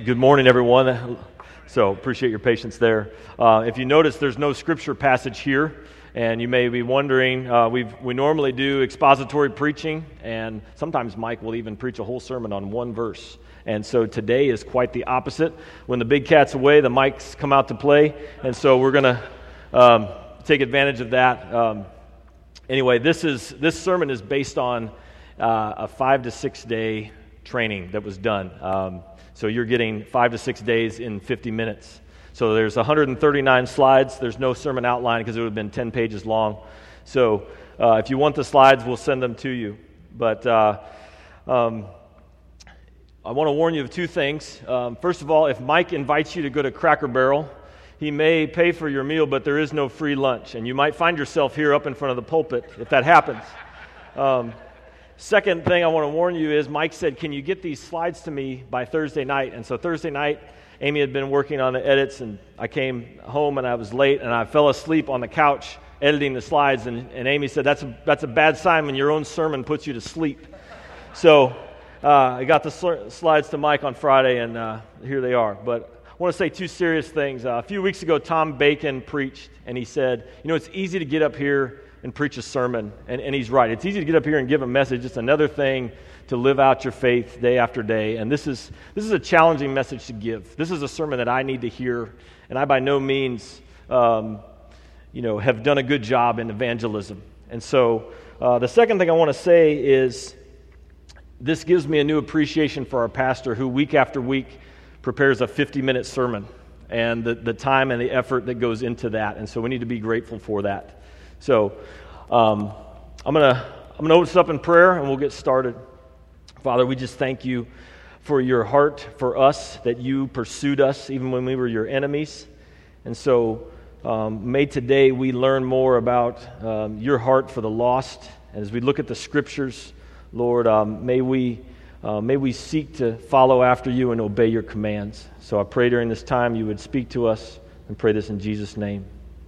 Good morning, everyone. So appreciate your patience there. If you notice, there's no scripture passage here, and you may be wondering, we normally do expository preaching, and sometimes Mike will even preach a whole sermon on one verse. And so today is quite the opposite. When the big cat's away, the mics come out to play, and so we're going to take advantage of that. Anyway, this sermon is based on a 5 to 6 day training that was done. So you're getting 5 to 6 days in 50 minutes. So there's 139 slides. There's no sermon outline because it would have been 10 pages long. So if you want the slides, we'll send them to you. But I want to warn you of two things. First of all, if Mike invites you to go to Cracker Barrel, he may pay for your meal, but there is no free lunch. And you might find yourself here up in front of the pulpit if that happens. Second thing I want to warn you is Mike said, can you get these slides to me by Thursday night? And so Thursday night, Amy had been working on the edits, and I came home and I was late, and I fell asleep on the couch editing the slides, and Amy said, that's a bad sign when your own sermon puts you to sleep. So I got the slides to Mike on Friday, and here they are. But I want to say two serious things. A few weeks ago, Tom Bacon preached, and he said, it's easy to get up here and preach a sermon, and he's right. It's easy to get up here and give a message. It's another thing to live out your faith day after day, and this is a challenging message to give. This is a sermon that I need to hear, and I by no means, have done a good job in evangelism. And so the second thing I want to say is this gives me a new appreciation for our pastor who week after week prepares a 50-minute sermon, and the time and the effort that goes into that, and so we need to be grateful for that. So I'm gonna open this up in prayer, and we'll get started. Father, we just thank you for your heart for us, that you pursued us even when we were your enemies. And so may today we learn more about your heart for the lost. And as we look at the scriptures, Lord, may we seek to follow after you and obey your commands. So I pray during this time you would speak to us, and pray this in Jesus' name.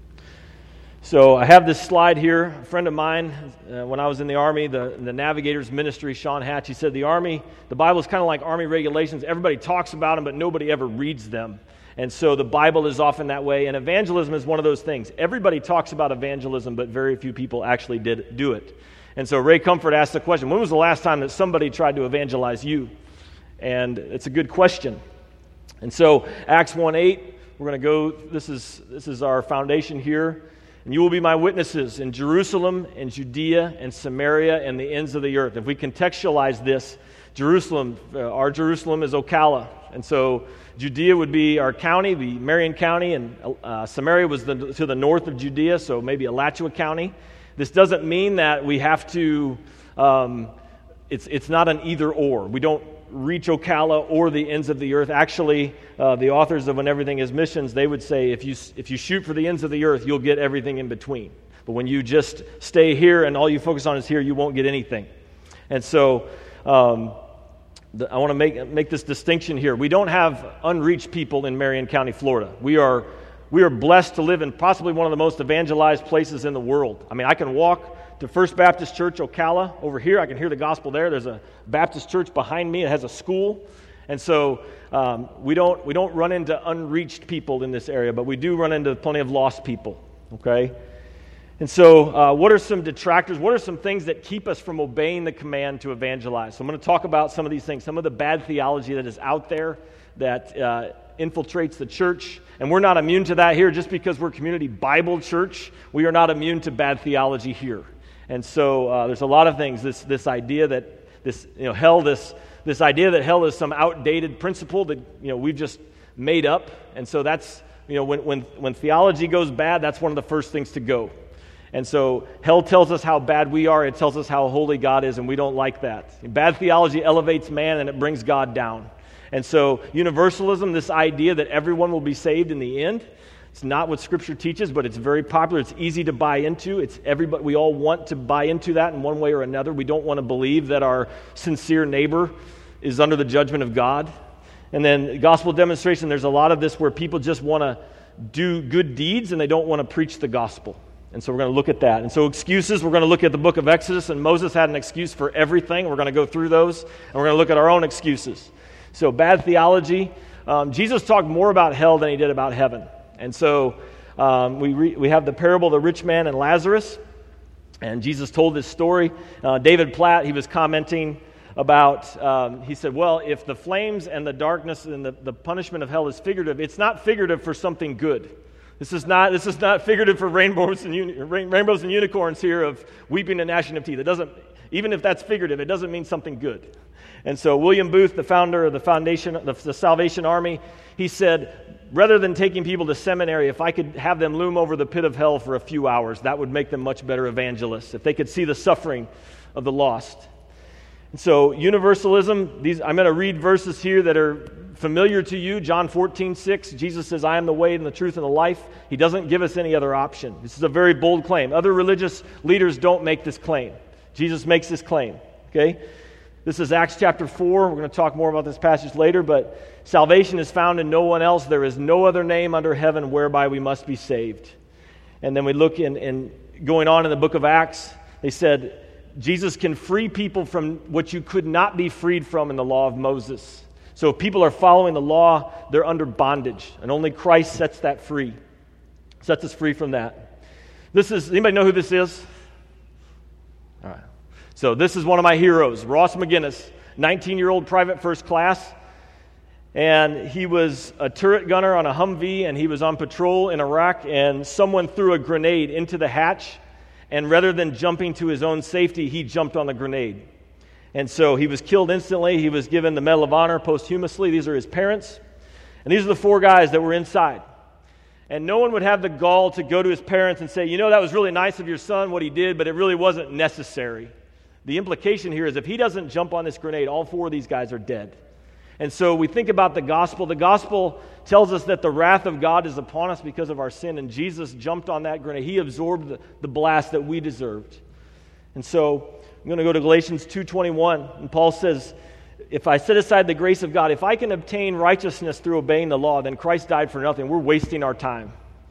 So I have this slide here. A friend of mine, when I was in the Army, the Navigators Ministry, Sean Hatch, he said the Bible is kind of like Army regulations. Everybody talks about them, but nobody ever reads them. And so the Bible is often that way, and evangelism is one of those things. Everybody talks about evangelism, but very few people actually do it. And so Ray Comfort asked the question, when was the last time that somebody tried to evangelize you? And it's a good question. And so Acts 1:8, we're going to go, this is our foundation here. And you will be my witnesses in Jerusalem and Judea and Samaria and the ends of the earth. If we contextualize this, Jerusalem, our Jerusalem is Ocala. And so Judea would be our county, be Marion County, and Samaria was to the north of Judea, so maybe Alachua County. This doesn't mean that we have to, it's not an either or. We don't reach Ocala or the ends of the earth. Actually, the authors of When Everything Is Missions, they would say if you shoot for the ends of the earth, you'll get everything in between. But when you just stay here and all you focus on is here, you won't get anything. And so I want to make this distinction here. We don't have unreached people in Marion County, Florida. We are blessed to live in possibly one of the most evangelized places in the world. I mean, I can walk to First Baptist Church, Ocala, over here. I can hear the gospel there. There's a Baptist church behind me. It has a school. And so we don't run into unreached people in this area, but we do run into plenty of lost people, okay? And so what are some detractors? What are some things that keep us from obeying the command to evangelize? So I'm going to talk about some of these things, some of the bad theology that is out there that infiltrates the church. And we're not immune to that here. Just because we're Community Bible Church, we are not immune to bad theology here. And so there's a lot of things. This idea that hell is some outdated principle that we've just made up. And so that's when theology goes bad, that's one of the first things to go. And so hell tells us how bad we are. It tells us how holy God is, and we don't like that. Bad theology elevates man, and it brings God down. And so universalism, this idea that everyone will be saved in the end, it's not what Scripture teaches, but it's very popular. It's easy to buy into. It's everybody. We all want to buy into that in one way or another. We don't want to believe that our sincere neighbor is under the judgment of God. And then gospel demonstration, there's a lot of this where people just want to do good deeds and they don't want to preach the gospel. And so we're going to look at that. And so excuses, we're going to look at the book of Exodus, and Moses had an excuse for everything. We're going to go through those, and we're going to look at our own excuses. So bad theology, Jesus talked more about hell than he did about heaven. And so we have the parable of the rich man and Lazarus, and Jesus told this story. David Platt, he was commenting about, he said, well, if the flames and the darkness and the punishment of hell is figurative, it's not figurative for something good. This is not figurative for rainbows and unicorns here of weeping and gnashing of teeth. It doesn't, even if that's figurative, it doesn't mean something good. And so William Booth, the founder of the Salvation Army, he said, rather than taking people to seminary, if I could have them loom over the pit of hell for a few hours, that would make them much better evangelists, if they could see the suffering of the lost. And so universalism, I'm going to read verses here that are familiar to you. John 14:6, Jesus says, I am the way and the truth and the life. He doesn't give us any other option. This is a very bold claim. Other religious leaders don't make this claim. Jesus makes this claim. Okay? This is Acts chapter 4. We're going to talk more about this passage later, but salvation is found in no one else. There is no other name under heaven whereby we must be saved. And then we look in going on in the book of Acts, they said, Jesus can free people from what you could not be freed from in the law of Moses. So if people are following the law, they're under bondage, and only Christ sets that free, sets us free from that. Anybody know who this is? All right. So this is one of my heroes, Ross McGinnis, 19-year-old private first class, and he was a turret gunner on a Humvee, and he was on patrol in Iraq, and someone threw a grenade into the hatch, and rather than jumping to his own safety, he jumped on the grenade. And so he was killed instantly. He was given the Medal of Honor posthumously. These are his parents. And these are the 4 guys that were inside. And no one would have the gall to go to his parents and say, that was really nice of your son, what he did, but it really wasn't necessary. The implication here is if he doesn't jump on this grenade, all 4 of these guys are dead. And so we think about the gospel. The gospel tells us that the wrath of God is upon us because of our sin, and Jesus jumped on that grenade. He absorbed the blast that we deserved. And so I'm going to go to Galatians 2:21, and Paul says, if I set aside the grace of God, if I can obtain righteousness through obeying the law, then Christ died for nothing. We're wasting our time.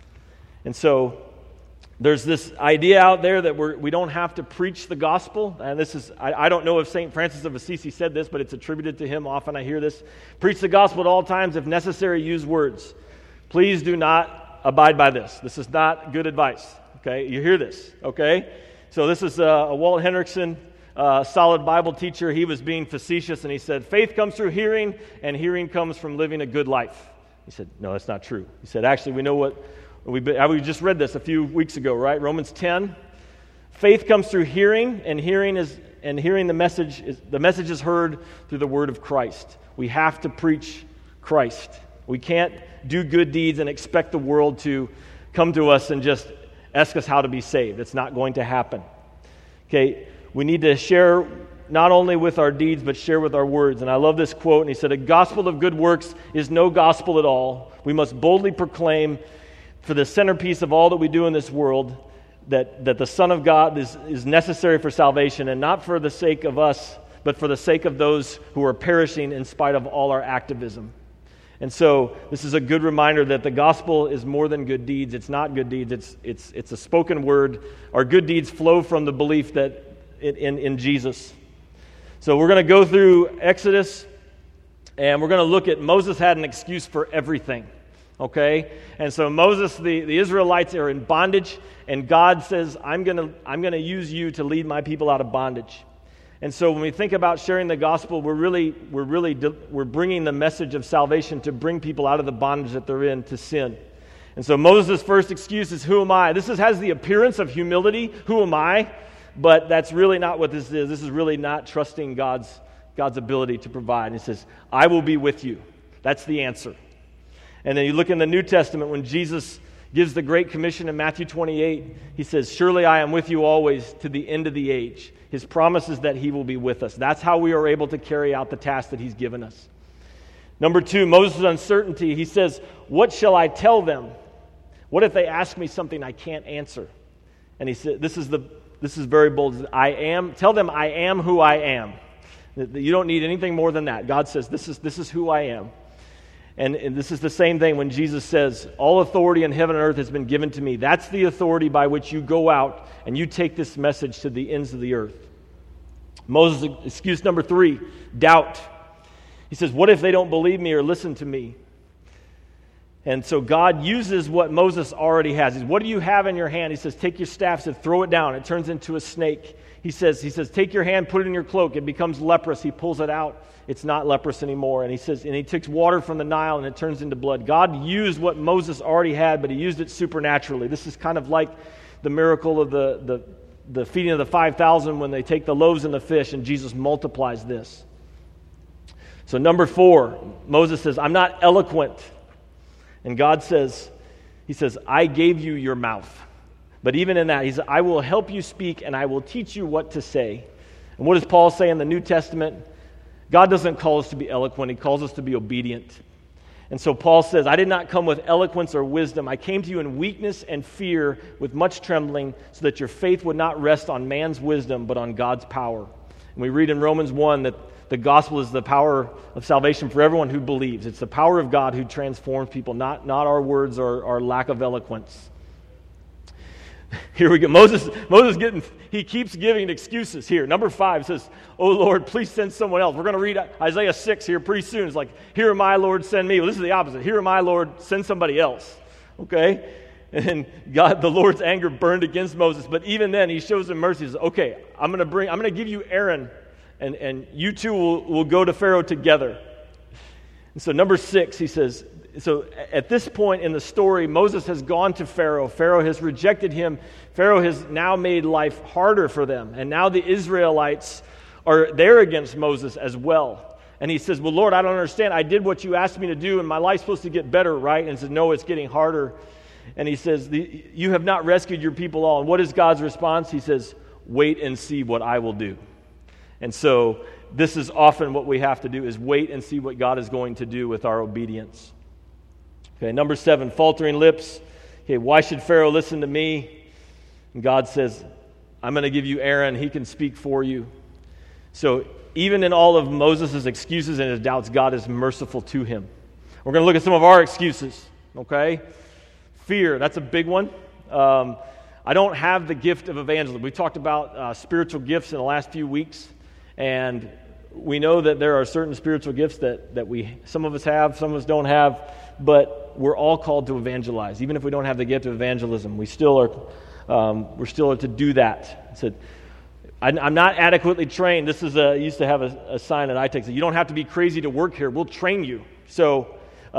And so there's this idea out there that we don't have to preach the gospel. And this is, I don't know if St. Francis of Assisi said this, but it's attributed to him. Often I hear this. Preach the gospel at all times. If necessary, use words. Please do not abide by this. This is not good advice. Okay? You hear this. Okay? So this is a Walt Henrichsen, solid Bible teacher. He was being facetious, and he said, faith comes through hearing, and hearing comes from living a good life. He said, no, that's not true. He said, actually, we know what... We just read this a few weeks ago, right? Romans 10. Faith comes through hearing, and hearing the message is heard through the word of Christ. We have to preach Christ. We can't do good deeds and expect the world to come to us and just ask us how to be saved. It's not going to happen. Okay, we need to share not only with our deeds, but share with our words. And I love this quote, and he said, a gospel of good works is no gospel at all. We must boldly proclaim for the centerpiece of all that we do in this world, that the Son of God is necessary for salvation, and not for the sake of us, but for the sake of those who are perishing in spite of all our activism. And so this is a good reminder that the gospel is more than good deeds. It's not good deeds. It's a spoken word. Our good deeds flow from the belief that in Jesus. So we're going to go through Exodus, and we're going to look at Moses had an excuse for everything. Okay? And so Moses, the Israelites are in bondage, and God says, I'm going to use you to lead my people out of bondage. And so when we think about sharing the gospel, we're bringing the message of salvation to bring people out of the bondage that they're in to sin. And so Moses' first excuse is, who am I? This has the appearance of humility. Who am I? But that's really not what this is. This is really not trusting God's ability to provide. And he says, I will be with you. That's the answer. And then you look in the New Testament when Jesus gives the Great Commission in Matthew 28, he says, surely I am with you always to the end of the age. His promise is that he will be with us. That's how we are able to carry out the task that he's given us. Number 2, Moses' uncertainty. He says, what shall I tell them? What if they ask me something I can't answer? And he said, this is very bold. Tell them I am who I am. You don't need anything more than that. God says, this is who I am. And this is the same thing when Jesus says, all authority in heaven and earth has been given to me. That's the authority by which you go out and you take this message to the ends of the earth. Moses' excuse number 3, doubt. He says, what if they don't believe me or listen to me? And so God uses what Moses already has. He says, what do you have in your hand? He says, take your staff, he says, throw it down. It turns into a snake. He says, take your hand, put it in your cloak. It becomes leprous. He pulls it out. It's not leprous anymore. And he says, and he takes water from the Nile and it turns into blood. God used what Moses already had, but he used it supernaturally. This is kind of like the miracle of the feeding of the 5,000 when they take the loaves and the fish and Jesus multiplies this. So number 4, Moses says, I'm not eloquent. And God says, he says, I gave you your mouth. But even in that, he says, I will help you speak and I will teach you what to say. And what does Paul say in the New Testament? God doesn't call us to be eloquent. He calls us to be obedient. And so Paul says, I did not come with eloquence or wisdom. I came to you in weakness and fear with much trembling so that your faith would not rest on man's wisdom but on God's power. And we read in Romans 1 that the gospel is the power of salvation for everyone who believes. It's the power of God who transforms people, not our words or our lack of eloquence. Here we go. Moses he keeps giving excuses here. Number 5 says, oh Lord, please send someone else. We're going to read Isaiah 6 here pretty soon. It's like, here am I, Lord, send me. Well, this is the opposite. Here am I, Lord, send somebody else. Okay? And God, the Lord's anger burned against Moses. But even then, he shows him mercy. He says, okay, I'm going to give you Aaron, and you two will go to Pharaoh together. And so number 6, he says, so at this point in the story, Moses has gone to Pharaoh. Pharaoh has rejected him. Pharaoh has now made life harder for them. And now the Israelites are there against Moses as well. And he says, well, Lord, I don't understand. I did what you asked me to do, and my life's supposed to get better, right? And he says, no, it's getting harder. And he says, you have not rescued your people all. And what is God's response? He says, wait and see what I will do. And so this is often what we have to do, is wait and see what God is going to do with our obedience. Okay, number 7, faltering lips. Okay, why should Pharaoh listen to me? And God says, I'm going to give you Aaron. He can speak for you. So even in all of Moses' excuses and his doubts, God is merciful to him. We're going to look at some of our excuses, okay? Fear, that's a big one. I don't have the gift of evangelism. We talked about spiritual gifts in the last few weeks, and we know that there are certain spiritual gifts that some of us have, some of us don't have, but we're all called to evangelize. Even if we don't have the gift of evangelism, we're still to do that. So, I'm not adequately trained. This is used to have a sign at iTech that you don't have to be crazy to work here. We'll train you. So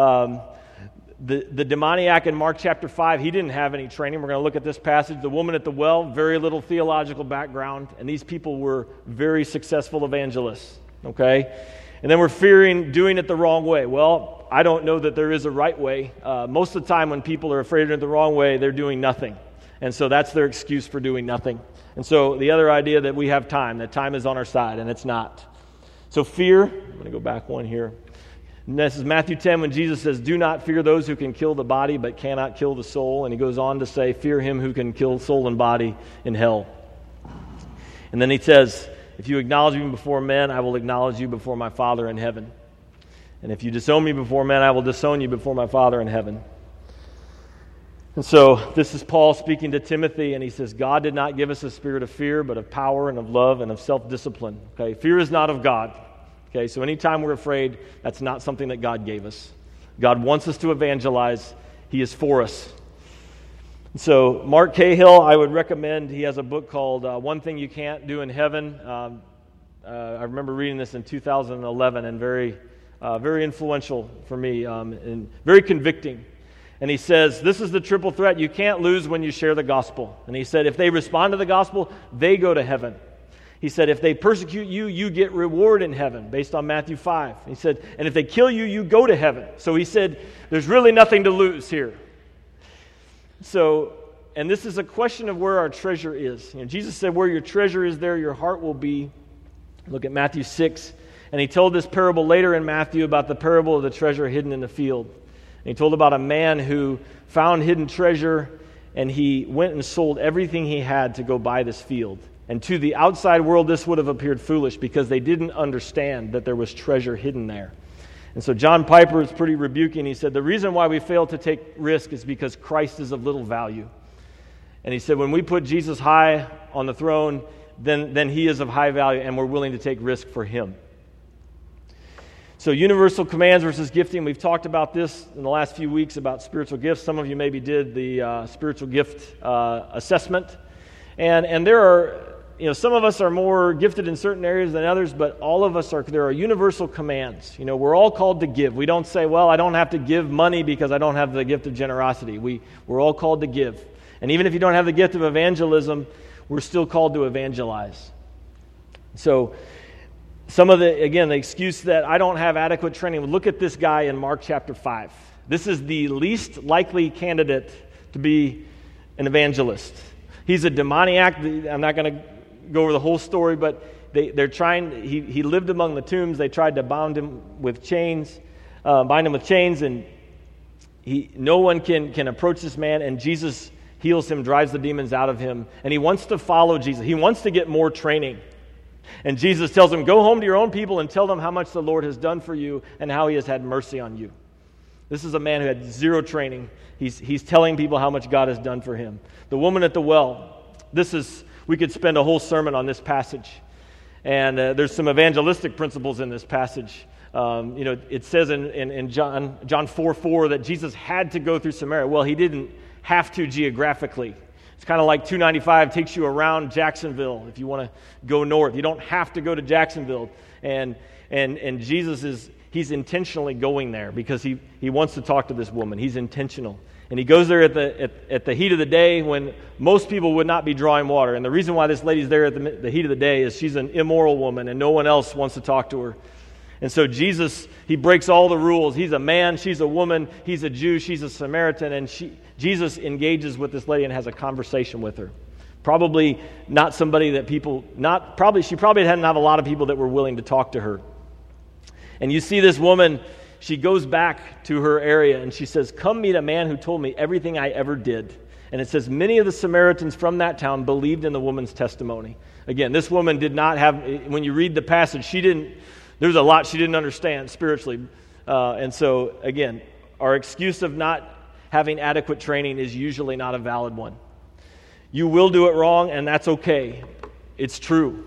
the demoniac in Mark chapter 5, he didn't have any training. We're going to look at this passage. The woman at the well, very little theological background, and these people were very successful evangelists. Okay? And then we're fearing doing it the wrong way. Well, I don't know that there is a right way. Most of the time when people are afraid of doing it the wrong way, they're doing nothing. And so that's their excuse for doing nothing. And so the other idea that we have time, that time is on our side, and it's not. So fear, I'm going to go back one here. And this is Matthew 10 when Jesus says, do not fear those who can kill the body but cannot kill the soul. And he goes on to say, fear him who can kill soul and body in hell. And then he says, if you acknowledge me before men, I will acknowledge you before my Father in heaven. And if you disown me before men, I will disown you before my Father in heaven. And so this is Paul speaking to Timothy, and he says, God did not give us a spirit of fear, but of power and of love and of self-discipline. Okay, fear is not of God. Okay, so anytime we're afraid, that's not something that God gave us. God wants us to evangelize. He is for us. And so Mark Cahill, I would recommend, he has a book called One Thing You Can't Do in Heaven. I remember reading this in 2011, and very influential for me, and very convicting. And he says, this is the triple threat you can't lose when you share the gospel. And he said, if they respond to the gospel, they go to heaven. He said, if they persecute you, you get reward in heaven, based on Matthew 5. He said, and if they kill you, you go to heaven. So he said, there's really nothing to lose here. So, and this is a question of where our treasure is. You know, Jesus said, where your treasure is, there your heart will be. Look at Matthew 6. And he told this parable later in Matthew about the parable of the treasure hidden in the field. And he told about a man who found hidden treasure, and he went and sold everything he had to go buy this field. And to the outside world, this would have appeared foolish because they didn't understand that there was treasure hidden there. And so John Piper is pretty rebuking. He said, the reason why we fail to take risk is because Christ is of little value. And he said, when we put Jesus high on the throne, then he is of high value, and we're willing to take risk for him. So universal commands versus gifting. We've talked about this in the last few weeks about spiritual gifts. Some of you maybe did the spiritual gift assessment. And there are, some of us are more gifted in certain areas than others, but all of us there are universal commands. We're all called to give. We don't say, well, I don't have to give money because I don't have the gift of generosity. We're all called to give. And even if you don't have the gift of evangelism, we're still called to evangelize. So some of the excuse that I don't have adequate training, look at this guy in Mark chapter 5. This is the least likely candidate to be an evangelist. He's a demoniac. I'm not going to go over the whole story, but they're trying. He lived among the tombs. They tried to bind him with chains, and no one can approach this man. And Jesus heals him, drives the demons out of him, and he wants to follow Jesus. He wants to get more training. And Jesus tells him, go home to your own people and tell them how much the Lord has done for you and how he has had mercy on you. This is a man who had zero training. He's telling people how much God has done for him. The woman at the well, we could spend a whole sermon on this passage. And there's some evangelistic principles in this passage. It says in John 4:4 that Jesus had to go through Samaria. Well, he didn't have to geographically. It's kind of like 295 takes you around Jacksonville if you want to go north. You don't have to go to Jacksonville. And Jesus he's intentionally going there because he wants to talk to this woman. He's intentional. And he goes there at the heat of the day when most people would not be drawing water. And the reason why this lady's there at the heat of the day is she's an immoral woman and no one else wants to talk to her. And so Jesus, he breaks all the rules. He's a man, she's a woman, he's a Jew, she's a Samaritan, and Jesus engages with this lady and has a conversation with her. Probably not somebody that she probably didn't have a lot of people that were willing to talk to her. And you see this woman, she goes back to her area and she says, come meet a man who told me everything I ever did. And it says, many of the Samaritans from that town believed in the woman's testimony. Again, this woman did not have, when you read the passage, there's a lot she didn't understand spiritually. And so, again, our excuse of not having adequate training is usually not a valid one. You will do it wrong, and that's okay. It's true.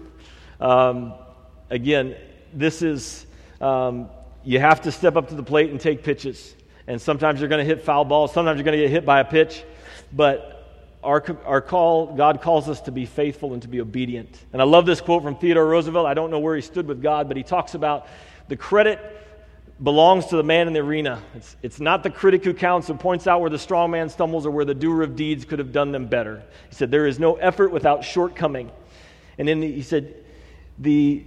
Again, this is, you have to step up to the plate and take pitches. And sometimes you're going to hit foul balls. Sometimes you're going to get hit by a pitch. But our call, God calls us to be faithful and to be obedient. And I love this quote from Theodore Roosevelt. I don't know where he stood with God, but he talks about the credit belongs to the man in the arena. It's not the critic who counts, who points out where the strong man stumbles or where the doer of deeds could have done them better. He said, there is no effort without shortcoming. And then he said, the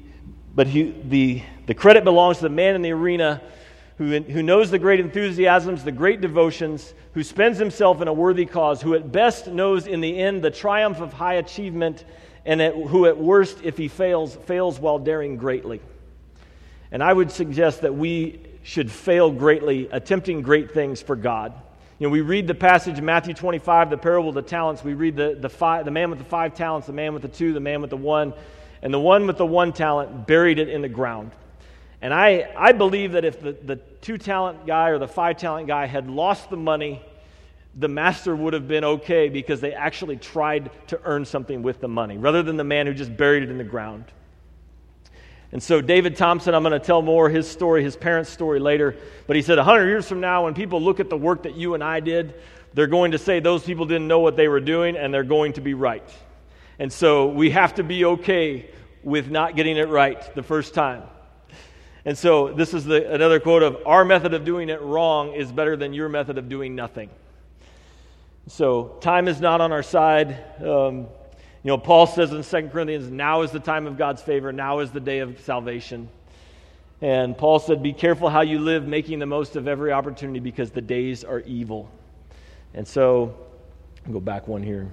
credit belongs to the man in the arena who knows the great enthusiasms, the great devotions, who spends himself in a worthy cause, who at best knows in the end the triumph of high achievement, and who at worst, if he fails while daring greatly. And I would suggest that we should fail greatly, attempting great things for God. We read the passage in Matthew 25, the parable of the talents. We read the man with the 5 talents, the man with the 2, the man with the 1, and the one with the 1 talent buried it in the ground. And I believe that if the 2-talent guy or the 5-talent guy had lost the money, the master would have been okay because they actually tried to earn something with the money, rather than the man who just buried it in the ground. And so David Thompson, I'm going to tell more his story, his parents' story later, but he said 100 years from now, when people look at the work that you and I did, they're going to say those people didn't know what they were doing, and they're going to be right. And so we have to be okay with not getting it right the first time. And so this is another quote of, our method of doing it wrong is better than your method of doing nothing. So time is not on our side. Paul says in 2 Corinthians, now is the time of God's favor, now is the day of salvation. And Paul said, be careful how you live, making the most of every opportunity because the days are evil. And so, I'll go back one here.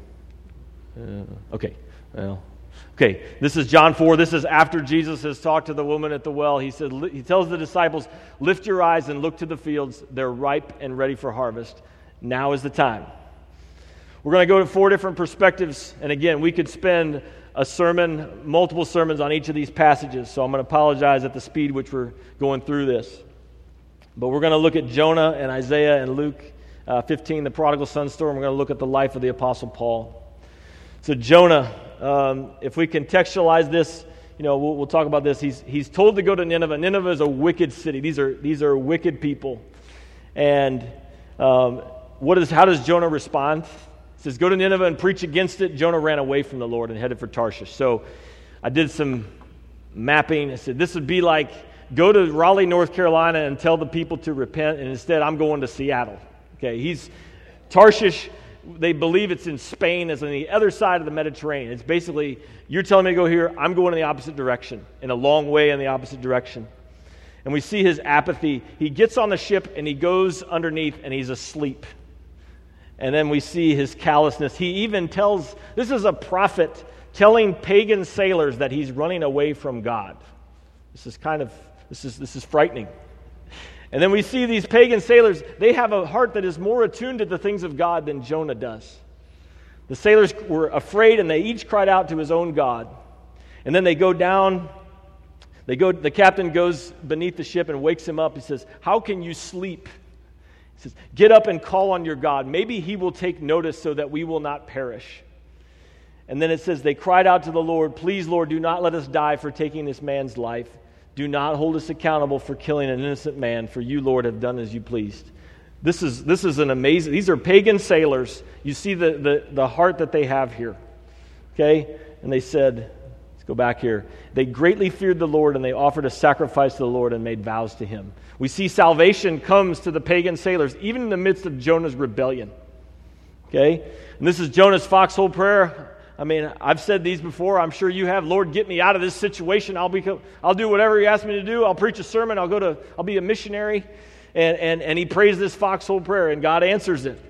Okay, this is John 4. This is after Jesus has talked to the woman at the well. He tells the disciples, lift your eyes and look to the fields. They're ripe and ready for harvest. Now is the time. We're going to go to 4 different perspectives. And again, we could spend multiple sermons on each of these passages. So I'm going to apologize at the speed which we're going through this. But we're going to look at Jonah and Isaiah and Luke 15, the prodigal son story. And we're going to look at the life of the Apostle Paul. So Jonah, if we contextualize this, we'll talk about this. He's told to go to Nineveh. Nineveh is a wicked city. These are wicked people. And how does Jonah respond? He says, go to Nineveh and preach against it. Jonah ran away from the Lord and headed for Tarshish. So I did some mapping. I said, this would be like, go to Raleigh, North Carolina and tell the people to repent, and instead I'm going to Seattle. Okay, Tarshish, they believe it's in Spain, it's on the other side of the Mediterranean. It's basically, you're telling me to go here, I'm going in the opposite direction, in a long way in the opposite direction. And we see his apathy. He gets on the ship and he goes underneath and he's asleep. And then we see his callousness. He even tells, this is a prophet telling pagan sailors that he's running away from God. This is frightening. And then we see these pagan sailors, they have a heart that is more attuned to the things of God than Jonah does. The sailors were afraid and they each cried out to his own God. And then they go down, the captain goes beneath the ship and wakes him up. He says, how can you sleep? He says, get up and call on your God. Maybe he will take notice so that we will not perish. And then it says, they cried out to the Lord, please, Lord, do not let us die for taking this man's life. Do not hold us accountable for killing an innocent man, for you, Lord, have done as you pleased. This is an amazing, these are pagan sailors. You see the heart that they have here. Okay? And they said, let's go back here. They greatly feared the Lord, and they offered a sacrifice to the Lord and made vows to him. We see salvation comes to the pagan sailors, even in the midst of Jonah's rebellion. Okay? And this is Jonah's foxhole prayer. I mean, I've said these before. I'm sure you have. Lord, get me out of this situation. I'll do whatever you ask me to do. I'll preach a sermon. I'll be a missionary. And he prays this foxhole prayer, and God answers it.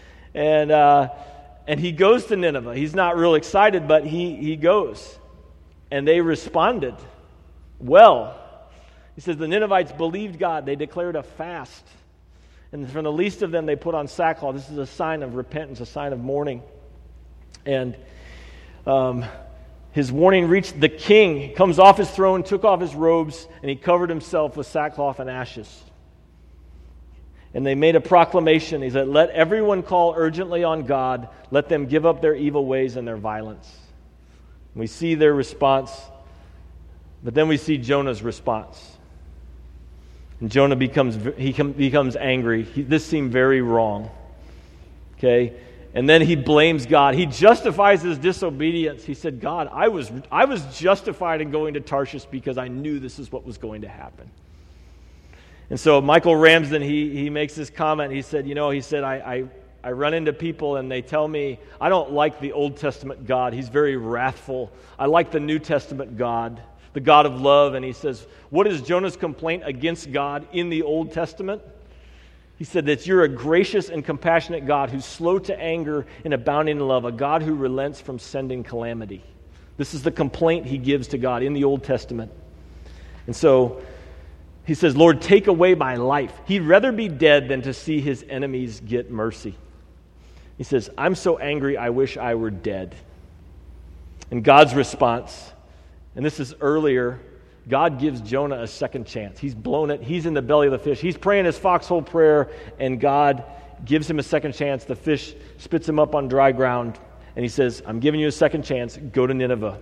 And he goes to Nineveh. He's not real excited, but he goes. And they responded well. He says the Ninevites believed God. They declared a fast. And from the least of them, they put on sackcloth. This is a sign of repentance, a sign of mourning. And his warning reached the king. He comes off his throne, took off his robes, and he covered himself with sackcloth and ashes. And they made a proclamation. He said, let everyone call urgently on God. Let them give up their evil ways and their violence. And we see their response, but then we see Jonah's response. And Jonah becomes angry. This seemed very wrong. Okay? And then he blames God. He justifies his disobedience. He said, God, I was justified in going to Tarshish because I knew this is what was going to happen. And so Michael Ramsden, he makes this comment. He said, I run into people and they tell me, I don't like the Old Testament God. He's very wrathful. I like the New Testament God, the God of love. And he says, what is Jonah's complaint against God in the Old Testament? He said that you're a gracious and compassionate God who's slow to anger and abounding in love, a God who relents from sending calamity. This is the complaint he gives to God in the Old Testament. And so he says, Lord, take away my life. He'd rather be dead than to see his enemies get mercy. He says, I'm so angry, I wish I were dead. And God's response, and this is earlier, God gives Jonah a second chance. He's blown it. He's in the belly of the fish. He's praying his foxhole prayer, and God gives him a second chance. The fish spits him up on dry ground, and he says, I'm giving you a second chance. Go to Nineveh.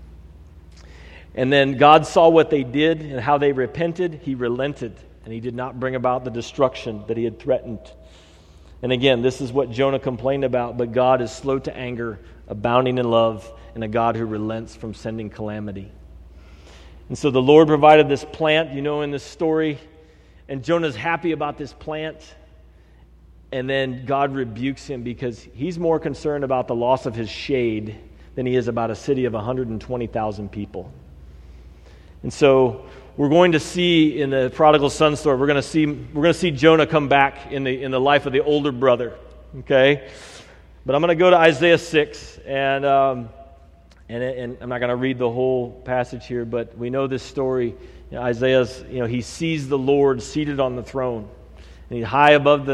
And then God saw what they did and how they repented. He relented, and he did not bring about the destruction that he had threatened. And again, this is what Jonah complained about, but God is slow to anger, abounding in love, and a God who relents from sending calamity. And so the Lord provided this plant, in this story, and Jonah's happy about this plant. And then God rebukes him because he's more concerned about the loss of his shade than he is about a city of 120,000 people. And so we're going to see in the prodigal son story, we're going to see Jonah come back in the life of the older brother. Okay? But I'm going to go to Isaiah 6, and I'm not going to read the whole passage here, but we know this story. Isaiah's, he sees the Lord seated on the throne, and he's high above,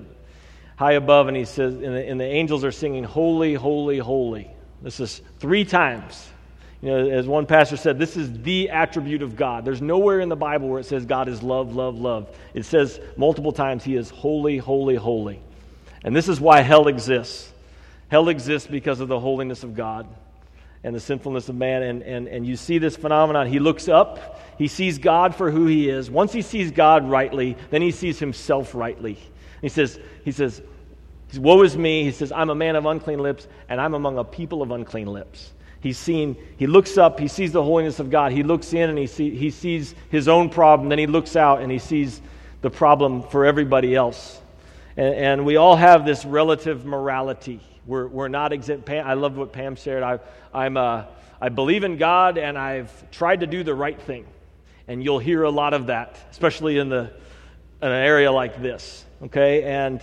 and he says, and the angels are singing, "Holy, holy, holy." This is 3 times. As one pastor said, this is the attribute of God. There's nowhere in the Bible where it says God is love, love, love. It says multiple times He is holy, holy, holy. And this is why hell exists. Hell exists because of the holiness of God. and the sinfulness of man. And you see this phenomenon. He looks up. He sees God for who he is. Once he sees God rightly, then he sees himself rightly. He says, woe is me. He says, I'm a man of unclean lips, and I'm among a people of unclean lips. He looks up, he sees the holiness of God. He looks in and he sees his own problem. Then he looks out and he sees the problem for everybody else. And we all have this relative morality. We're not exempt. I love what Pam shared. I believe in God and I've tried to do the right thing. And you'll hear a lot of that, especially in an area like this. Okay, and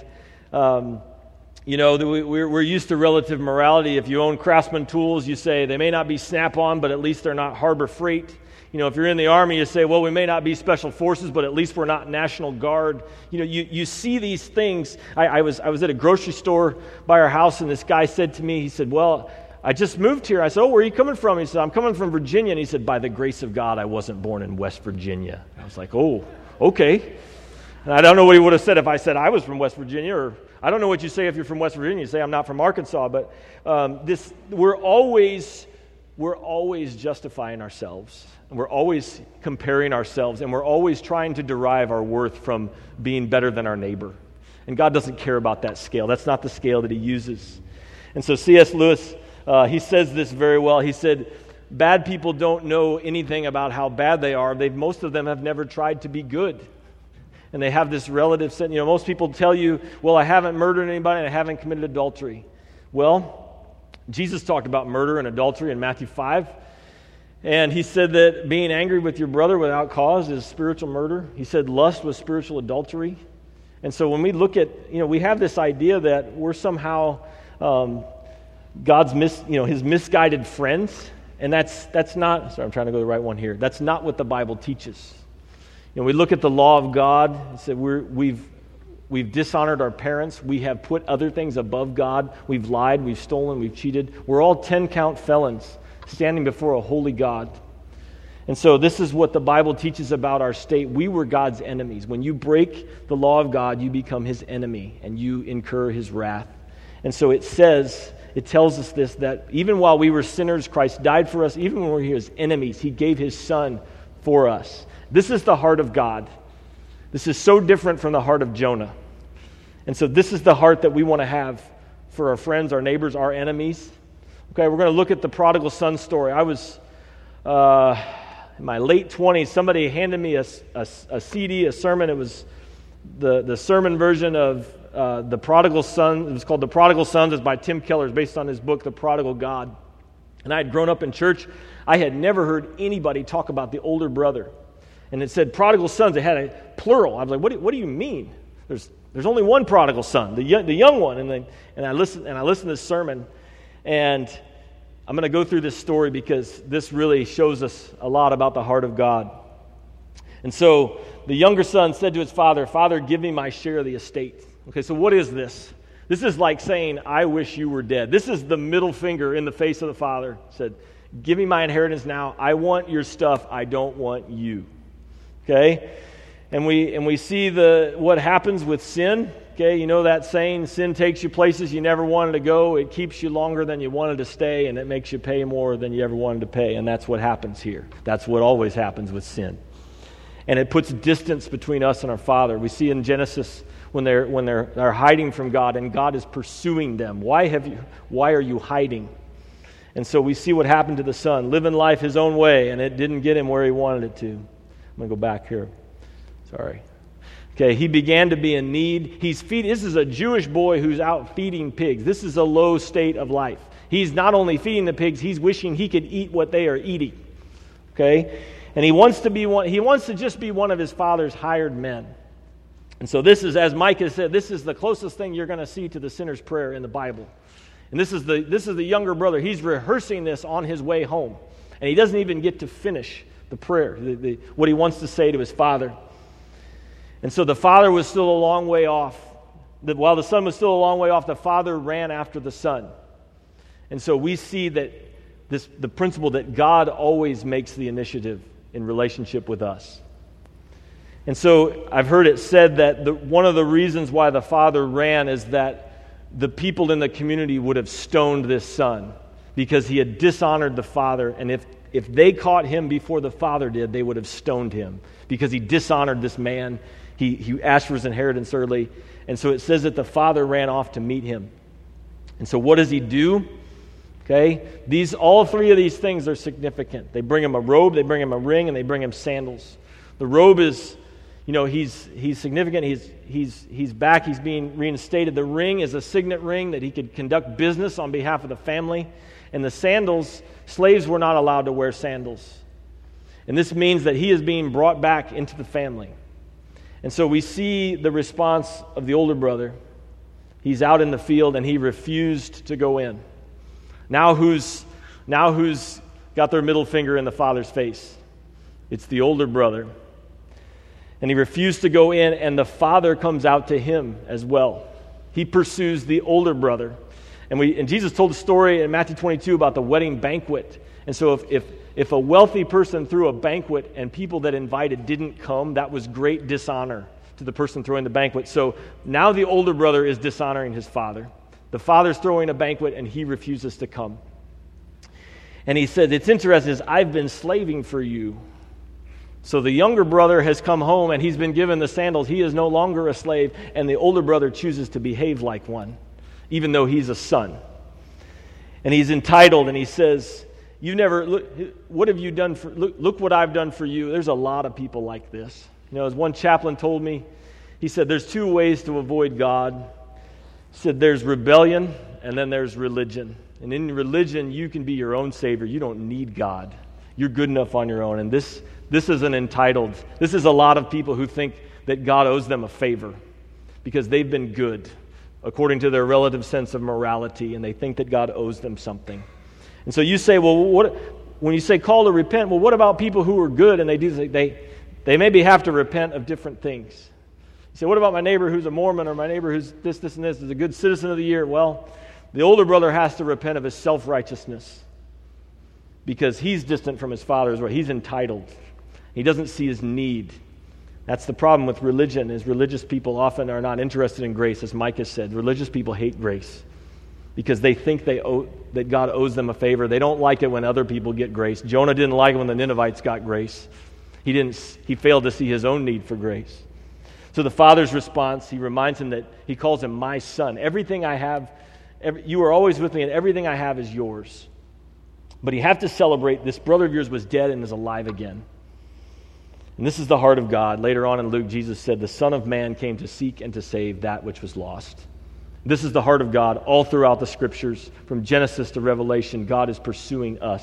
we're used to relative morality. If you own Craftsman tools, you say they may not be Snap-on, but at least they're not Harbor Freight. If you're in the Army, you say, well, we may not be Special Forces, but at least we're not National Guard. You see these things. I was at a grocery store by our house, and this guy said to me, he said, well, I just moved here. I said, oh, where are you coming from? He said, I'm coming from Virginia. And he said, by the grace of God, I wasn't born in West Virginia. I was like, oh, okay. And I don't know what he would have said if I said I was from West Virginia, or I don't know what you say if you're from West Virginia. You say I'm not from Arkansas, but we're always justifying ourselves. And we're always comparing ourselves, and we're always trying to derive our worth from being better than our neighbor. And God doesn't care about that scale. That's not the scale that he uses. And so C.S. Lewis, he says this very well. He said, bad people don't know anything about how bad they are. Most of them have never tried to be good. And they have this relative sense. Most people tell you, well, I haven't murdered anybody and I haven't committed adultery. Well, Jesus talked about murder and adultery in Matthew 5. And he said that being angry with your brother without cause is spiritual murder. He said lust was spiritual adultery. And so when we look at, we have this idea that we're somehow God's his misguided friends. And that's not, sorry, I'm trying to go to the right one here. That's not what the Bible teaches. We look at the law of God and say we've dishonored our parents. We have put other things above God. We've lied, we've stolen, we've cheated. We're all 10-count felons standing before a holy God. And so this is what the Bible teaches about our state. We were God's enemies. When you break the law of God, you become his enemy and you incur his wrath. And so it tells us this, that even while we were sinners, Christ died for us. Even when we were his enemies, he gave his son for us. This is the heart of God. This is so different from the heart of Jonah. And so this is the heart that we want to have for our friends, our neighbors, our enemies. Okay, we're going to look at the prodigal son story. I was in my late 20s. Somebody handed me a CD, a sermon. It was the sermon version of The Prodigal Son. It was called The Prodigal Sons. It's by Tim Keller. It's based on his book, The Prodigal God. And I had grown up in church. I had never heard anybody talk about the older brother. And it said prodigal sons. It had a plural. I was like, what do you mean? There's only one prodigal son, the young one. And I listened to this sermon, and I'm going to go through this story because this really shows us a lot about the heart of God. And so the younger son said to his father, "Father, give me my share of the estate." Okay, so what is this? This is like saying, "I wish you were dead." This is the middle finger in the face of the father. He said, "Give me my inheritance now. I want your stuff. I don't want you." Okay, and we see what happens with sin. Okay, you know that saying, sin takes you places you never wanted to go. It keeps you longer than you wanted to stay, and it makes you pay more than you ever wanted to pay. And that's what happens here. That's what always happens with sin. And it puts distance between us and our Father. We see in Genesis when they're hiding from God, and God is pursuing them. Why are you hiding? And so we see what happened to the son, living life his own way, and it didn't get him where he wanted it to. I'm going to go back here. Sorry. Okay, he began to be in need. This is a Jewish boy who's out feeding pigs. This is a low state of life. He's not only feeding the pigs, he's wishing he could eat what they are eating. Okay? And he wants to just be one of his father's hired men. And so this is, as Mike has said, this is the closest thing you're going to see to the sinner's prayer in the Bible. And this is the younger brother. He's rehearsing this on his way home. And he doesn't even get to finish the prayer, what he wants to say to his father. And so the father was still a long way off. While the son was still a long way off, the father ran after the son. And so we see that the principle that God always makes the initiative in relationship with us. And so I've heard it said that one of the reasons why the father ran is that the people in the community would have stoned this son. because he had dishonored the father. And if they caught him before the father did, they would have stoned him because he dishonored this man. He asked for his inheritance early. And so it says that the father ran off to meet him. And so what does he do? Okay, all three of these things are significant. They bring him a robe, they bring him a ring, and they bring him sandals. The robe is, he's significant. He's back. He's being reinstated. The ring is a signet ring that he could conduct business on behalf of the family. And the sandals, slaves were not allowed to wear sandals. And this means that he is being brought back into the family. And so we see the response of the older brother. He's out in the field and he refused to go in. Now who's got their middle finger in the father's face? It's the older brother. And he refused to go in, and the father comes out to him as well. He pursues the older brother. And Jesus told a story in Matthew 22 about the wedding banquet. And so if a wealthy person threw a banquet and people that invited didn't come, that was great dishonor to the person throwing the banquet. So now the older brother is dishonoring his father. The father's throwing a banquet and he refuses to come. And he said, it's interesting, I've been slaving for you. So the younger brother has come home and he's been given the sandals. He is no longer a slave, and the older brother chooses to behave like one, even though he's a son. And he's entitled, and he says, what have you done for, look what I've done for you. There's a lot of people like this. As one chaplain told me, he said, there's two ways to avoid God. He said, there's rebellion, and then there's religion. And in religion, you can be your own savior. You don't need God. You're good enough on your own. And this is an entitled. This is a lot of people who think that God owes them a favor because they've been good according to their relative sense of morality, and they think that God owes them something. And so you say, well, when you say call to repent, well, what about people who are good and they maybe have to repent of different things? You say, what about my neighbor who's a Mormon, or my neighbor who's this, and this, is a good citizen of the year? Well, the older brother has to repent of his self-righteousness because he's distant from his father as well. He's entitled. He doesn't see his need. That's the problem with religion, is religious people often are not interested in grace, as Mike has said. Religious people hate grace because they think that God owes them a favor. They don't like it when other people get grace. Jonah didn't like it when the Ninevites got grace. He failed to see his own need for grace. So the father's response, he reminds him that he calls him my son. Everything I have, you are always with me, and everything I have is yours. But you have to celebrate, this brother of yours was dead and is alive again. And this is the heart of God. Later on in Luke, Jesus said, the Son of Man came to seek and to save that which was lost. This is the heart of God all throughout the Scriptures. From Genesis to Revelation, God is pursuing us.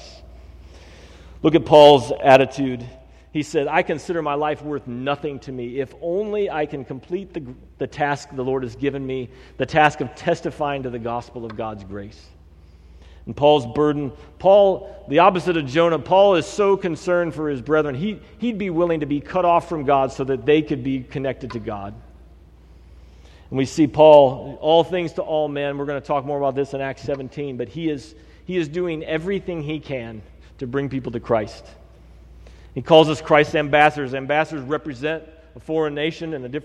Look at Paul's attitude. He said, I consider my life worth nothing to me if only I can complete the task the Lord has given me, the task of testifying to the gospel of God's grace. And Paul's burden, the opposite of Jonah, Paul is so concerned for his brethren, he'd be willing to be cut off from God so that they could be connected to God. And we see Paul, all things to all men. We're going to talk more about this in Acts 17, but he is doing everything he can to bring people to Christ. He calls us Christ's ambassadors. Ambassadors represent a foreign nation in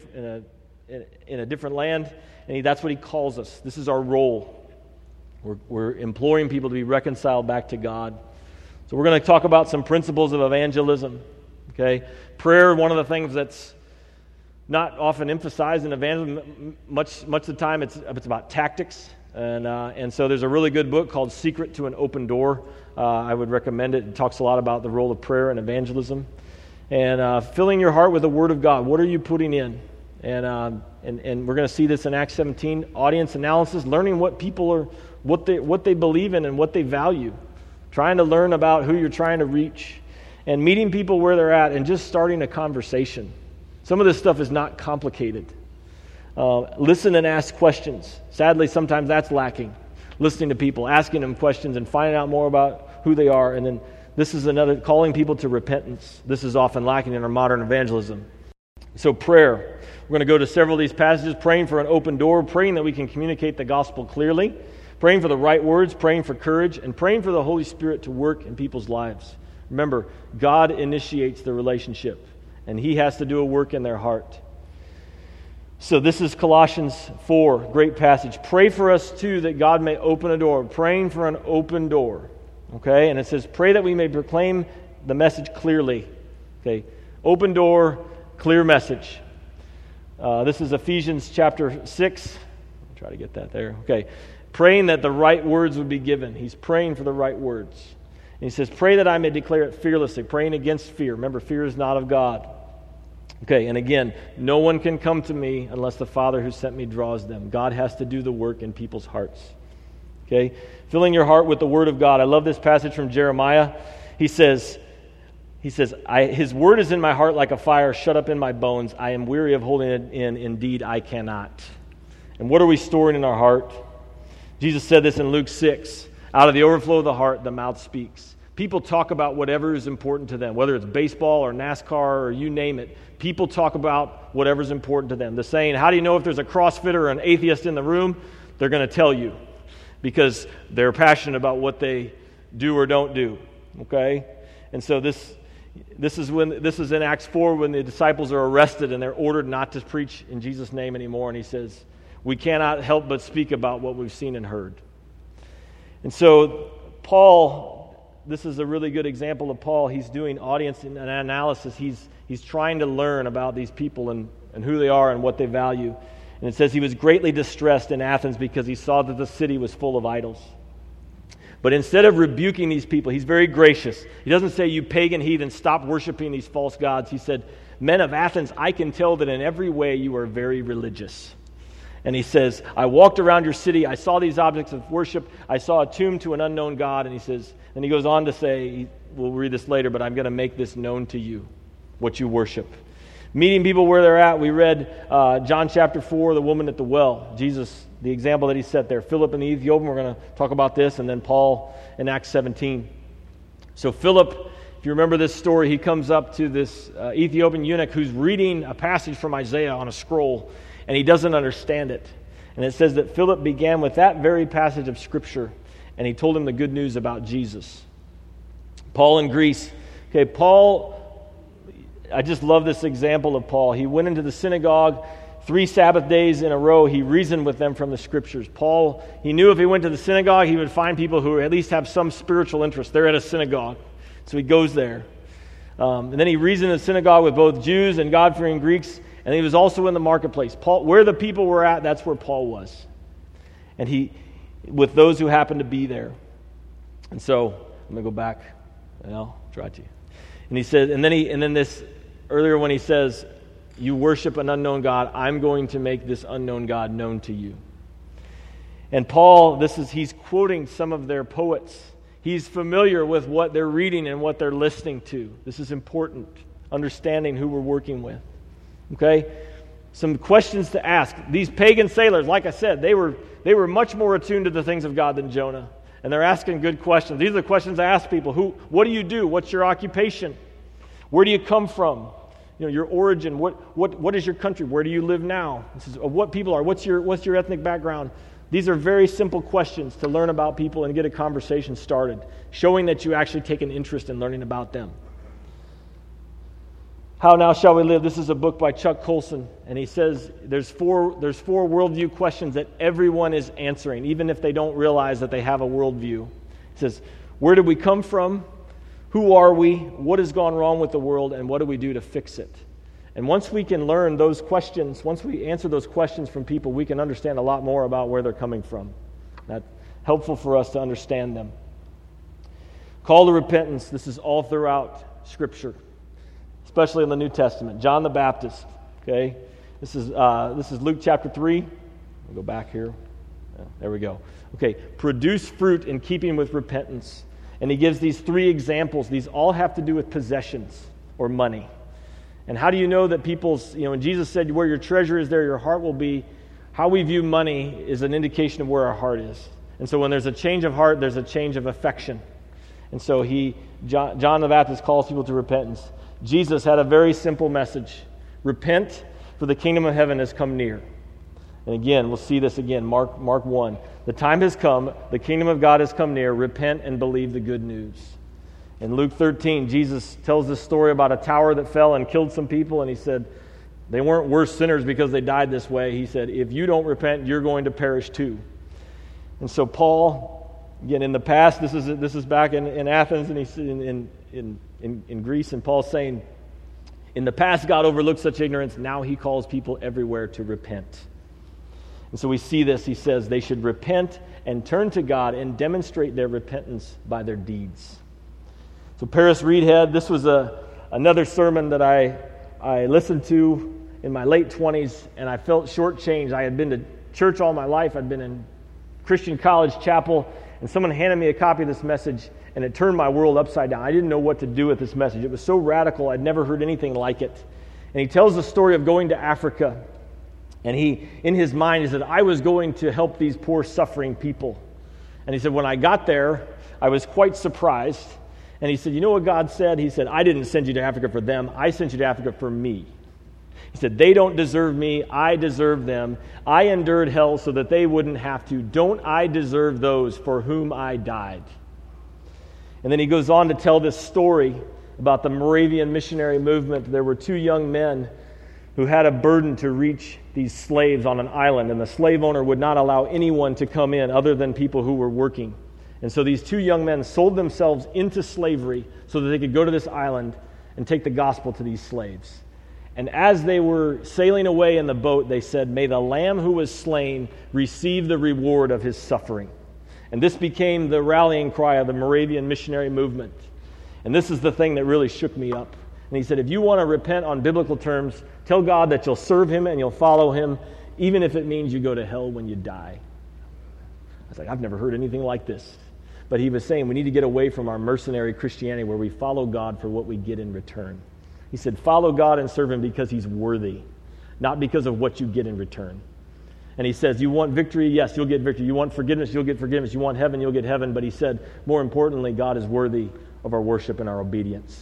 a different land, and that's what he calls us. This is our role. We're imploring people to be reconciled back to God. So we're going to talk about some principles of evangelism. Okay, prayer, one of the things that's not often emphasized in evangelism. Much of the time, it's about tactics, and so there's a really good book called "Secret to an Open Door." I would recommend it. It talks a lot about the role of prayer and evangelism, and filling your heart with the Word of God. What are you putting in? And we're going to see this in Acts 17. Audience analysis, learning what people are, what they believe in and what they value. Trying to learn about who you're trying to reach, and meeting people where they're at, and just starting a conversation. Some of this stuff is not complicated. Listen and ask questions. Sadly, sometimes that's lacking. Listening to people, asking them questions, and finding out more about who they are. And then this is another, calling people to repentance. This is often lacking in our modern evangelism. So prayer. We're going to go to several of these passages, praying for an open door, praying that we can communicate the gospel clearly, praying for the right words, praying for courage, and praying for the Holy Spirit to work in people's lives. Remember, God initiates the relationship, and He has to do a work in their heart. So this is Colossians 4, great passage. Pray for us too that God may open a door. Praying for an open door. Okay, and it says, pray that we may proclaim the message clearly. Okay, open door, clear message. This is Ephesians chapter 6. I'll try to get that there. Okay, praying that the right words would be given. He's praying for the right words. And he says, pray that I may declare it fearlessly, praying against fear. Remember, fear is not of God. Okay, and again, no one can come to me unless the Father who sent me draws them. God has to do the work in people's hearts. Okay, filling your heart with the Word of God. I love this passage from Jeremiah. He says, His word is in my heart like a fire shut up in my bones. I am weary of holding it in. Indeed, I cannot. And what are we storing in our heart? Jesus said this in Luke 6. Out of the overflow of the heart, the mouth speaks. People talk about whatever is important to them, whether it's baseball or NASCAR or you name it. People talk about whatever's important to them. The saying, how do you know if there's a CrossFitter or an atheist in the room? They're going to tell you because they're passionate about what they do or don't do. Okay? And so this is in Acts 4 when the disciples are arrested and they're ordered not to preach in Jesus' name anymore. And he says, we cannot help but speak about what we've seen and heard. And so Paul, this is a really good example of Paul. He's doing audience and analysis. He's trying to learn about these people and who they are and what they value. And it says he was greatly distressed in Athens because he saw that the city was full of idols. But instead of rebuking these people, he's very gracious. He doesn't say, you pagan heathens, stop worshiping these false gods. He said, men of Athens, I can tell that in every way you are very religious. And he says, I walked around your city, I saw these objects of worship, I saw a tomb to an unknown God. And he says, and he goes on to say, we'll read this later, but I'm going to make this known to you, what you worship. Meeting people where they're at, we read John chapter 4, the woman at the well. Jesus, the example that he set there. Philip and the Ethiopian, we're going to talk about this, and then Paul in Acts 17. So Philip, if you remember this story, he comes up to this Ethiopian eunuch who's reading a passage from Isaiah on a scroll, and he doesn't understand it. And it says that Philip began with that very passage of Scripture, and he told him the good news about Jesus. Paul in Greece. Okay, Paul, I just love this example of Paul. He went into the synagogue 3 Sabbath days in a row. He reasoned with them from the Scriptures. Paul, he knew if he went to the synagogue, he would find people who at least have some spiritual interest. They're at a synagogue, so he goes there. And then he reasoned in the synagogue with both Jews and God-fearing Greeks, and he was also in the marketplace. Paul, where the people were at, that's where Paul was. And he, with those who happened to be there. And so, I'm going to go back, and I'll try to. And he said, and then this, earlier when he says, you worship an unknown God, I'm going to make this unknown God known to you. And Paul, he's quoting some of their poets. He's familiar with what they're reading and what they're listening to. This is important, understanding who we're working with. Okay? Some questions to ask. These pagan sailors, like I said, they were much more attuned to the things of God than Jonah. And they're asking good questions. These are the questions I ask people. What do you do? What's your occupation? Where do you come from? Your origin. What is your country? Where do you live now? This is what people are. What's your ethnic background? These are very simple questions to learn about people and get a conversation started, showing that you actually take an interest in learning about them. How Now Shall We Live? This is a book by Chuck Colson, and he says there's four worldview questions that everyone is answering, even if they don't realize that they have a worldview. He says, where did we come from? Who are we? What has gone wrong with the world? And what do we do to fix it? And once we can learn those questions, once we answer those questions from people, we can understand a lot more about where they're coming from. That's helpful for us to understand them. Call to repentance. This is all throughout Scripture, especially in the New Testament. John the Baptist. Okay, this is Luke chapter 3. I'll go back here. Yeah, there we go. Okay, produce fruit in keeping with repentance. And he gives these 3 examples. These all have to do with possessions or money. And how do you know that people's, when Jesus said, where your treasure is, there your heart will be, how we view money is an indication of where our heart is. And so when there's a change of heart, there's a change of affection. And so John the Baptist calls people to repentance. Jesus had a very simple message. Repent, for the kingdom of heaven has come near. And again, we'll see this again, Mark 1. The time has come, the kingdom of God has come near. Repent and believe the good news. In Luke 13, Jesus tells this story about a tower that fell and killed some people, and he said, They weren't worse sinners because they died this way. He said, if you don't repent, you're going to perish too. And so Paul, again, in the past, this is back in Athens, and he's in Greece, and Paul's saying, in the past, God overlooked such ignorance. Now he calls people everywhere to repent. And so we see this. He says they should repent and turn to God and demonstrate their repentance by their deeds. So Paris Reedhead, this was another sermon that I listened to in my late 20s, and I felt shortchanged. I had been to church all my life. I'd been in Christian college chapel, and someone handed me a copy of this message, and it turned my world upside down. I didn't know what to do with this message. It was so radical. I'd never heard anything like it. And he tells the story of going to Africa. And he, in his mind, he said, I was going to help these poor suffering people. And he said, when I got there, I was quite surprised. And he said, you know what God said? He said, I didn't send you to Africa for them. I sent you to Africa for me. He said, they don't deserve me. I deserve them. I endured hell so that they wouldn't have to. Don't I deserve those for whom I died? And then he goes on to tell this story about the Moravian missionary movement. There were two young men who had a burden to reach these slaves on an island, and the slave owner would not allow anyone to come in other than people who were working. And so these two young men sold themselves into slavery so that they could go to this island and take the gospel to these slaves. And as they were sailing away in the boat, they said, may the Lamb who was slain receive the reward of his suffering. And this became the rallying cry of the Moravian missionary movement. And this is the thing that really shook me up. And he said, if you want to repent on biblical terms, tell God that you'll serve him and you'll follow him, even if it means you go to hell when you die. I was like, I've never heard anything like this. But he was saying we need to get away from our mercenary Christianity where we follow God for what we get in return. He said, follow God and serve him because he's worthy, not because of what you get in return. And he says, you want victory? Yes, you'll get victory. You want forgiveness? You'll get forgiveness. You want heaven? You'll get heaven. But he said, more importantly, God is worthy of our worship and our obedience.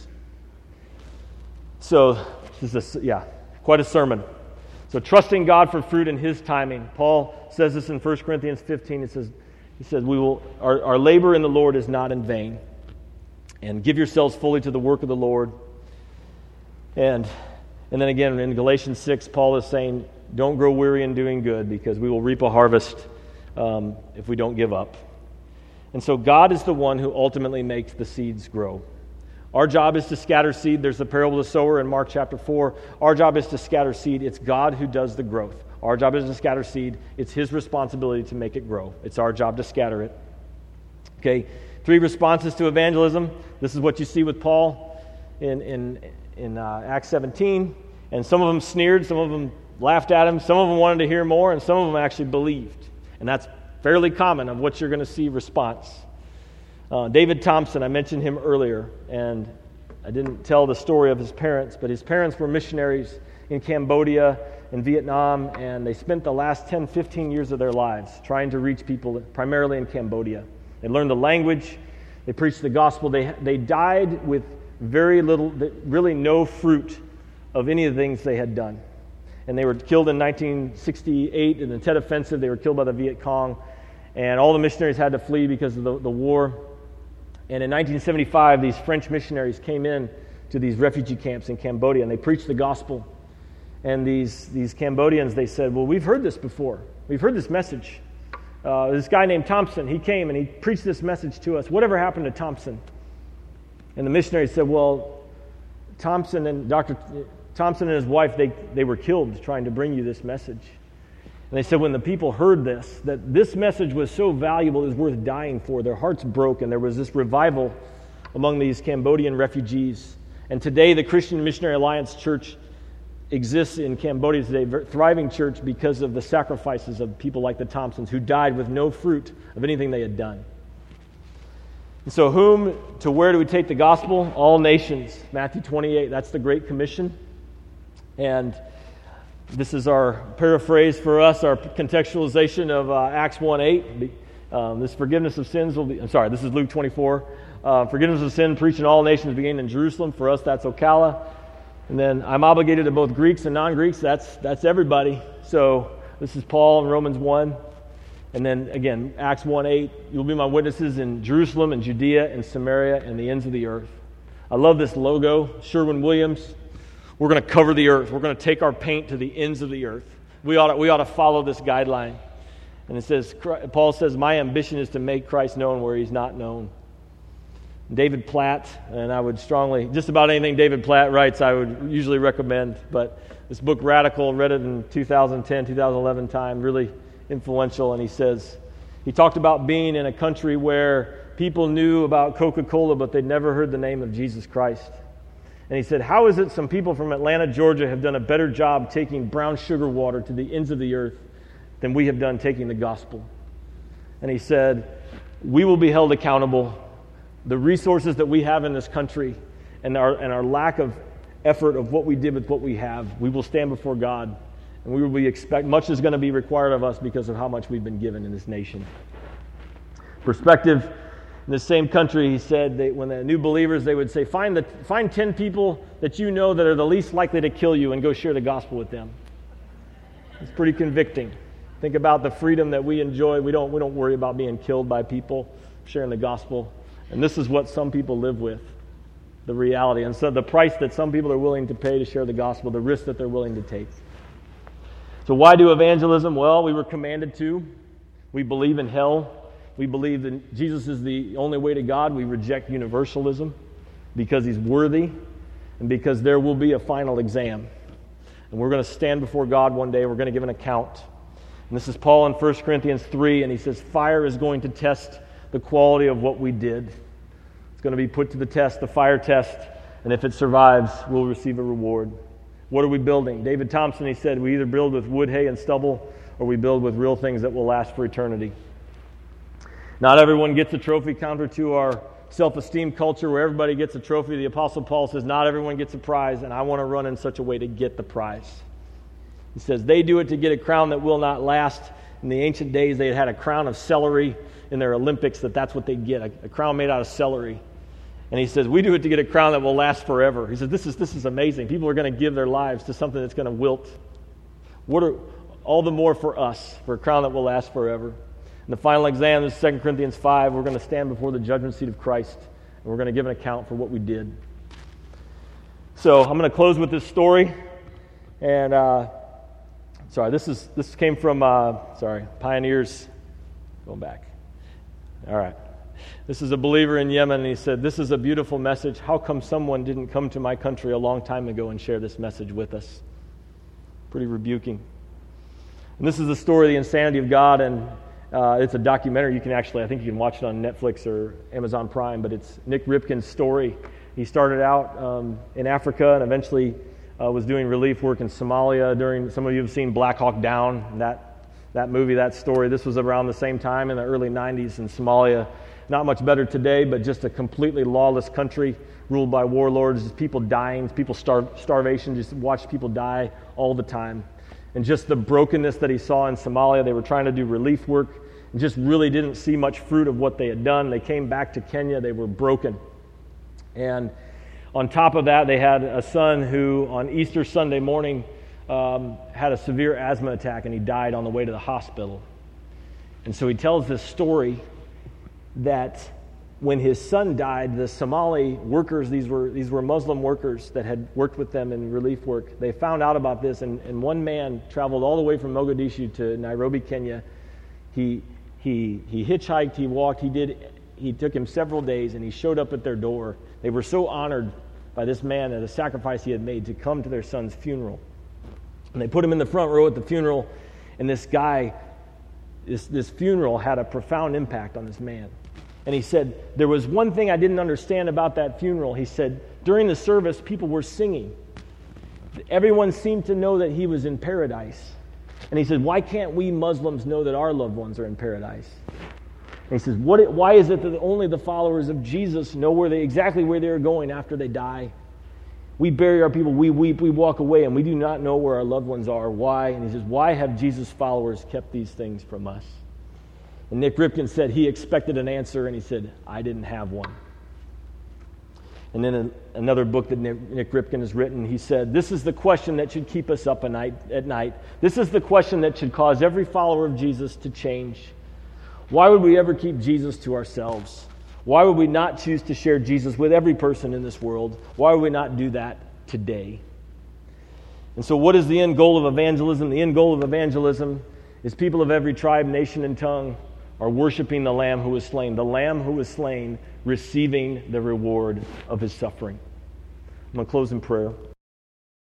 So, this is quite a sermon. So, trusting God for fruit in his timing. Paul says this in 1 Corinthians 15. He says, our labor in the Lord is not in vain. And give yourselves fully to the work of the Lord. And then again, in Galatians 6, Paul is saying, don't grow weary in doing good, because we will reap a harvest if we don't give up. And so God is the one who ultimately makes the seeds grow. Our job is to scatter seed. There's the parable of the sower in Mark chapter 4. Our job is to scatter seed. It's God who does the growth. Our job is to scatter seed. It's his responsibility to make it grow. It's our job to scatter it. Okay, 3 responses to evangelism. This is what you see with Paul in Acts 17. And some of them sneered, some of them laughed at him, some of them wanted to hear more, and some of them actually believed. And that's fairly common of what you're going to see response. David Thompson, I mentioned him earlier, and I didn't tell the story of his parents, but his parents were missionaries in Cambodia and Vietnam, and they spent the last 10, 15 years of their lives trying to reach people primarily in Cambodia. They learned the language, they preached the gospel, they died with very little, really no fruit of any of the things they had done. And they were killed in 1968 in the Tet Offensive. They were killed by the Viet Cong. And all the missionaries had to flee because of the war. And in 1975, these French missionaries came in to these refugee camps in Cambodia, and they preached the gospel. And these Cambodians, they said, well, we've heard this before. We've heard this message. This guy named Thompson, he came and he preached this message to us. Whatever happened to Thompson? And the missionaries said, well, Thompson and his wife, they were killed trying to bring you this message. And they said when the people heard this, that this message was so valuable it was worth dying for, their hearts broke, and there was this revival among these Cambodian refugees. And today the Christian Missionary Alliance Church exists in Cambodia today, a thriving church because of the sacrifices of people like the Thompsons who died with no fruit of anything they had done. And so where do we take the gospel? All nations. Matthew 28, that's the Great Commission. And this is our paraphrase for us, our contextualization of Acts 1:8. This forgiveness of sins this is Luke 24. Forgiveness of sin, preaching all nations beginning in Jerusalem. For us, that's Ocala. And then I'm obligated to both Greeks and non-Greeks. That's everybody. So this is Paul in Romans 1. And then again, Acts 1:8. You'll be my witnesses in Jerusalem and Judea and Samaria and the ends of the earth. I love this logo. Sherwin-Williams We're going to cover the earth. We're going to take our paint to the ends of the earth. We ought to follow this guideline. And it says, Paul says, my ambition is to make Christ known where he's not known. David Platt, and I would strongly, just about anything David Platt writes, I would usually recommend. But this book, Radical, read it in 2010, 2011 time, really influential. And he talked about being in a country where people knew about Coca-Cola, but they'd never heard the name of Jesus Christ. And he said, how is it some people from Atlanta, Georgia have done a better job taking brown sugar water to the ends of the earth than we have done taking the gospel? And he said, we will be held accountable. The resources that we have in this country and our lack of effort of what we did with what we have, we will stand before God, and we will expect much is going to be required of us because of how much we've been given in this nation. Perspective. In the same country, he said, when the new believers, they would say, find 10 people that you know that are the least likely to kill you and go share the gospel with them. It's pretty convicting. Think about the freedom that we enjoy. We don't worry about being killed by people sharing the gospel. And this is what some people live with, the reality. And so the price that some people are willing to pay to share the gospel, the risk that they're willing to take. So why do evangelism? Well, we were commanded to. We believe in hell. We believe that Jesus is the only way to God. We reject universalism because he's worthy and because there will be a final exam. And we're going to stand before God one day. We're going to give an account. And this is Paul in 1 Corinthians 3, and he says, fire is going to test the quality of what we did. It's going to be put to the test, the fire test, and if it survives, we'll receive a reward. What are we building? David Thompson, he said, we either build with wood, hay, and stubble, or we build with real things that will last for eternity. Not everyone gets a trophy, counter to our self-esteem culture where everybody gets a trophy. The Apostle Paul says, not everyone gets a prize, and I want to run in such a way to get the prize. He says, they do it to get a crown that will not last. In the ancient days, they had a crown of celery in their Olympics, that's what they'd get, a crown made out of celery. And he says, we do it to get a crown that will last forever. He says, this is amazing. People are going to give their lives to something that's going to wilt. All the more for us, for a crown that will last forever. And the final exam is 2 Corinthians 5. We're going to stand before the judgment seat of Christ, and we're going to give an account for what we did. So I'm going to close with this story. And, this came from, Pioneers. Going back. All right. This is a believer in Yemen, and he said, this is a beautiful message. How come someone didn't come to my country a long time ago and share this message with us? Pretty rebuking. And this is the story of the insanity of God, and it's a documentary. I think you can watch it on Netflix or Amazon Prime, but it's Nick Ripken's story. He started out in Africa and eventually was doing relief work in Somalia some of you have seen Black Hawk Down, that movie, that story. This was around the same time in the early 90s in Somalia. Not much better today, but just a completely lawless country ruled by warlords, just people dying, starvation, just watch people die all the time. And just the brokenness that he saw in Somalia. They were trying to do relief work and just really didn't see much fruit of what they had done. They came back to Kenya. They were broken. And on top of that, they had a son who on Easter Sunday morning had a severe asthma attack, and he died on the way to the hospital. And so he tells this story that when his son died, the Somali workers, these were Muslim workers that had worked with them in relief work, they found out about this, and one man traveled all the way from Mogadishu to Nairobi, Kenya. He hitchhiked, he walked, he took him several days, and he showed up at their door. They were so honored by this man and the sacrifice he had made to come to their son's funeral. And they put him in the front row at the funeral, and this funeral had a profound impact on this man. And he said, there was one thing I didn't understand about that funeral. He said, during the service, people were singing. Everyone seemed to know that he was in paradise. And he said, why can't we Muslims know that our loved ones are in paradise? And he says, why is it that only the followers of Jesus know exactly where they're going after they die? We bury our people, we weep, we walk away, and we do not know where our loved ones are. Why? And he says, why have Jesus' followers kept these things from us? And Nick Ripken said he expected an answer, and he said, I didn't have one. And then another book that Nick Ripken has written, he said, this is the question that should keep us up at night. This is the question that should cause every follower of Jesus to change. Why would we ever keep Jesus to ourselves? Why would we not choose to share Jesus with every person in this world? Why would we not do that today? And so what is the end goal of evangelism? The end goal of evangelism is people of every tribe, nation, and tongue are worshiping the Lamb who was slain. The Lamb who was slain, receiving the reward of his suffering. I'm going to close in prayer.